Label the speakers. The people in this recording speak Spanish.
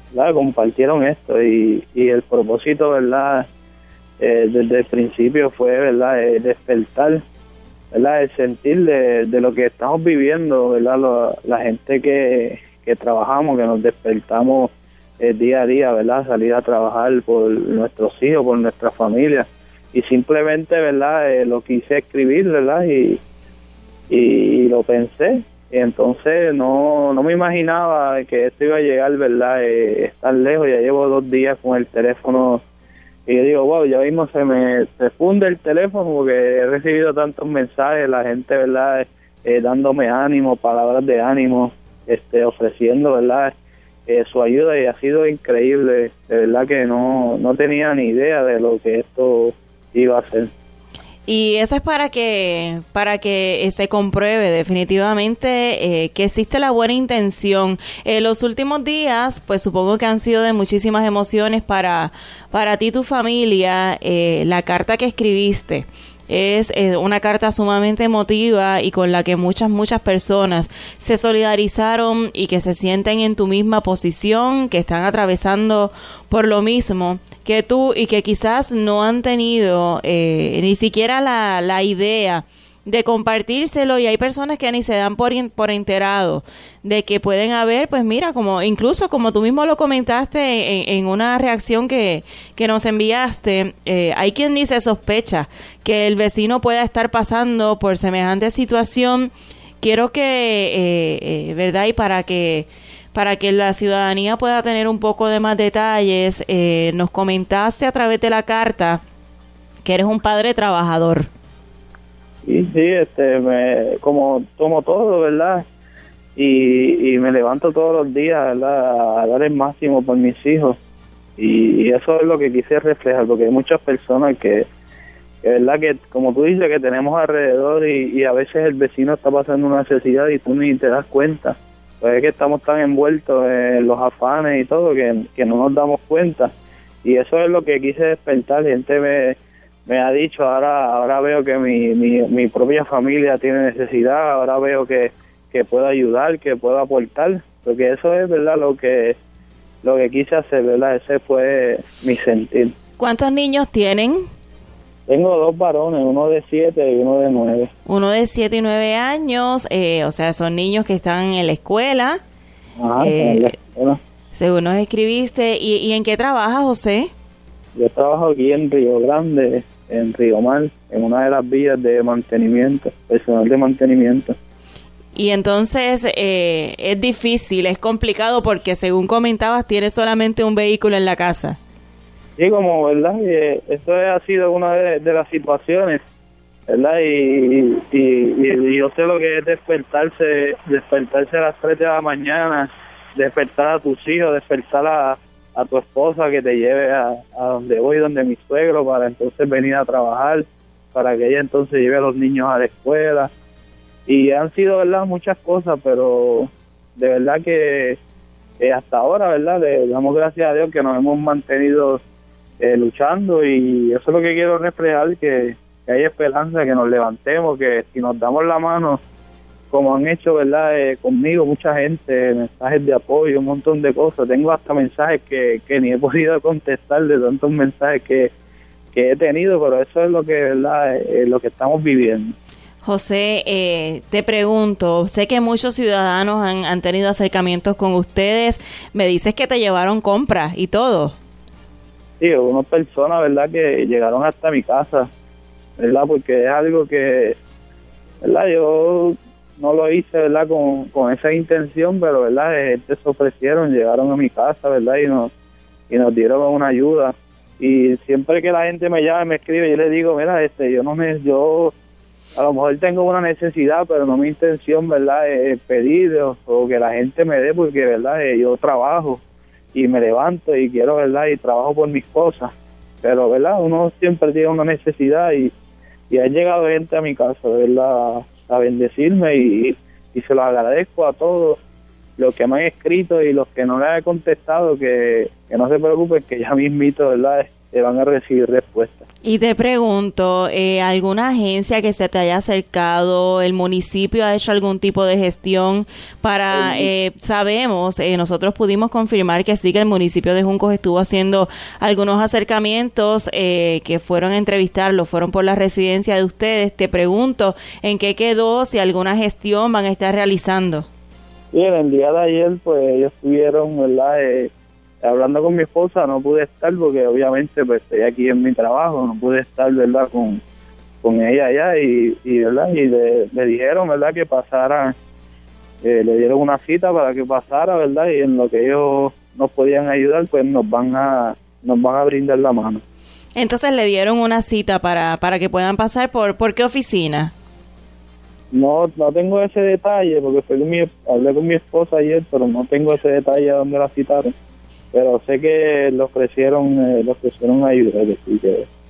Speaker 1: ¿verdad? Compartieron esto y el propósito, ¿verdad? Desde el principio fue, ¿verdad? Despertar, ¿verdad? El sentir de lo que estamos viviendo, ¿verdad? La gente que trabajamos, que nos despertamos día a día, ¿verdad? Salir a trabajar por nuestros hijos, por nuestra familia, y simplemente, ¿verdad? Lo quise escribir, ¿verdad? Y lo pensé, y entonces no me imaginaba que esto iba a llegar, ¿verdad? Estar lejos. Ya llevo 2 días con el teléfono y yo digo, wow, ya mismo se funde el teléfono porque he recibido tantos mensajes, la gente, ¿verdad? Dándome ánimo, palabras de ánimo, ofreciendo, ¿verdad? Su ayuda, y ha sido increíble. De verdad que no tenía ni idea de lo que esto iba a ser.
Speaker 2: Y eso es para que se compruebe definitivamente que existe la buena intención. Los últimos días, pues supongo que han sido de muchísimas emociones para ti y tu familia. La carta que escribiste es una carta sumamente emotiva y con la que muchas personas se solidarizaron y que se sienten en tu misma posición, que están atravesando por lo mismo que tú y que quizás no han tenido ni siquiera la idea de compartírselo, y hay personas que ni se dan por enterado de que pueden haber, pues mira, incluso como tú mismo lo comentaste en una reacción que nos enviaste, hay quien ni se sospecha que el vecino pueda estar pasando por semejante situación. Quiero que, ¿verdad? Y para que la ciudadanía pueda tener un poco de más detalles, nos comentaste a través de la carta que eres un padre trabajador.
Speaker 1: Y sí, como tomo todo, ¿verdad? Y me levanto todos los días, ¿verdad? A dar el máximo por mis hijos. Y eso es lo que quise reflejar, porque hay muchas personas que verdad que, como tú dices, que tenemos alrededor y a veces el vecino está pasando una necesidad y tú ni te das cuenta. Pues es que estamos tan envueltos en los afanes y todo que no nos damos cuenta. Y eso es lo que quise despertar. Gente me ha dicho, ahora veo que mi propia familia tiene necesidad, ahora veo que puedo ayudar, que puedo aportar, porque eso es, ¿verdad? Lo que quise hacer, ¿verdad? Ese fue mi sentir.
Speaker 2: ¿Cuántos niños tienen?
Speaker 1: Tengo 2 varones, uno de 7 y uno de 9.
Speaker 2: Uno de 7 y 9 años, o sea, son niños que están en la escuela.
Speaker 1: Ajá, en la escuela.
Speaker 2: Según nos escribiste. ¿Y en qué trabajas, José?
Speaker 1: Yo trabajo aquí en Río Grande, en Río Mar, en una de las vías de mantenimiento, personal de mantenimiento.
Speaker 2: Y entonces es difícil, es complicado porque según comentabas tienes solamente un vehículo en la casa.
Speaker 1: Sí, como, ¿verdad? Eso ha sido una de las situaciones, ¿verdad? Y yo sé lo que es despertarse a las 3 de la mañana, despertar a tus hijos, despertar a tu esposa que te lleve a donde voy, donde mi suegro, para entonces venir a trabajar, para que ella entonces lleve a los niños a la escuela. Y han sido, ¿verdad?, muchas cosas, pero de verdad que hasta ahora, ¿verdad?, le damos gracias a Dios que nos hemos mantenido luchando, y eso es lo que quiero reflejar, que hay esperanza, que nos levantemos, que si nos damos la mano, como han hecho, ¿verdad?, conmigo mucha gente, mensajes de apoyo, un montón de cosas. Tengo hasta mensajes que ni he podido contestar de tantos mensajes que he tenido, pero eso es lo que, ¿verdad?, lo que estamos viviendo.
Speaker 2: José, te pregunto, sé que muchos ciudadanos han tenido acercamientos con ustedes. Me dices que te llevaron compras y todo.
Speaker 1: Sí, unas personas, ¿verdad?, que llegaron hasta mi casa, ¿verdad?, porque es algo que, ¿verdad?, yo no lo hice, ¿verdad?, con esa intención, pero, ¿verdad?, gente se ofrecieron, llegaron a mi casa, ¿verdad?, y nos dieron una ayuda. Y siempre que la gente me llama y me escribe, yo le digo, mira, yo a lo mejor tengo una necesidad, pero no mi intención, ¿verdad?, es pedir o que la gente me dé, porque, ¿verdad?, yo trabajo y me levanto y quiero, ¿verdad?, y trabajo por mis cosas, pero, ¿verdad?, uno siempre tiene una necesidad y ha llegado gente a mi casa, ¿verdad?, a bendecirme, y se lo agradezco a todos los que me han escrito y los que no les he contestado, que no se preocupen, que ya mismito, ¿verdad?, van a recibir respuesta.
Speaker 2: Y te pregunto, ¿alguna agencia que se te haya acercado, el municipio ha hecho algún tipo de gestión para, sabemos, nosotros pudimos confirmar que sí, que el municipio de Juncos estuvo haciendo algunos acercamientos que fueron a entrevistarlo, fueron por la residencia de ustedes? Te pregunto, ¿en qué quedó? Si alguna gestión van a estar realizando.
Speaker 1: Bien, el día de ayer, pues ellos estuvieron, ¿verdad?, hablando con mi esposa. No pude estar porque obviamente pues estoy aquí en mi trabajo, no pude estar, ¿verdad?, con ella allá y ¿verdad?, y le dijeron, ¿verdad?, que pasara, le dieron una cita para que pasara, ¿verdad?, y en lo que ellos nos podían ayudar, pues nos van a brindar la mano.
Speaker 2: Entonces le dieron una cita para que puedan pasar ¿por qué oficina?
Speaker 1: No tengo ese detalle porque hablé con mi esposa ayer, pero no tengo ese detalle a dónde la citaron. Pero sé que le ofrecieron ayuda, es decir, que